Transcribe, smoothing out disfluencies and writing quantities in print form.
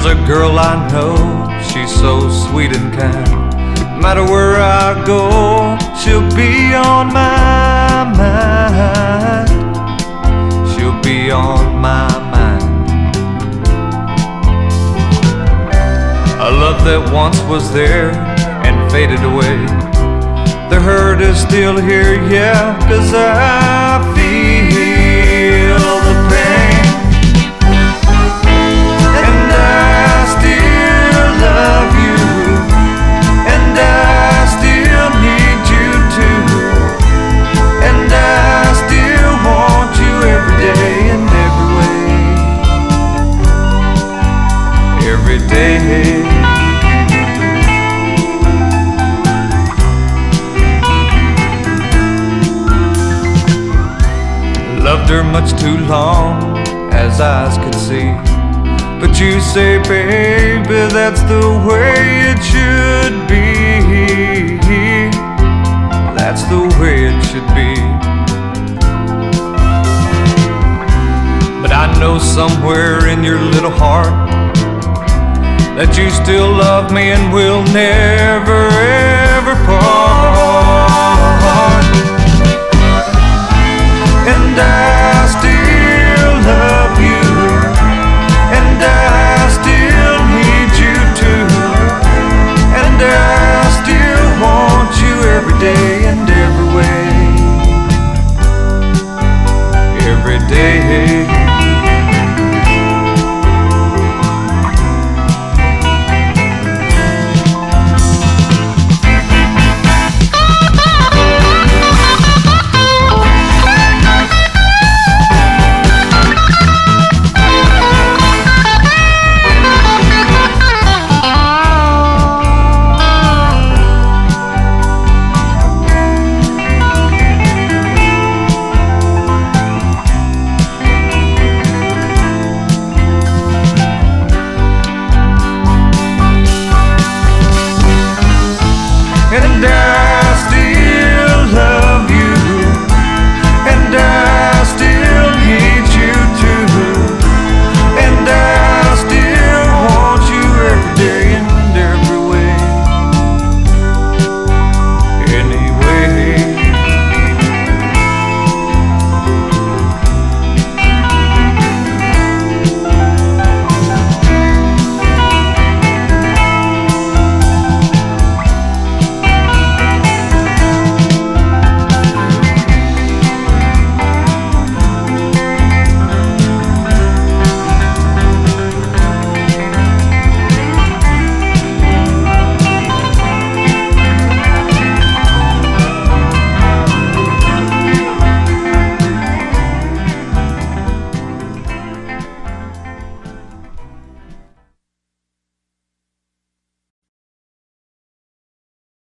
There's a girl I know, she's so sweet and kind. No matter where I go, she'll be on my mind. She'll be on my mind. A love that once was there and faded away. The hurt is still here, yeah, 'cause I feel the pain. And I still love you, and I still need you too, and I still want you every day and every way, every day. Loved her much too long, as eyes could see. But you say, baby, that's the way it should be. That's the way it should be. But I know somewhere in your little heart that you still love me and will never, ever part. And I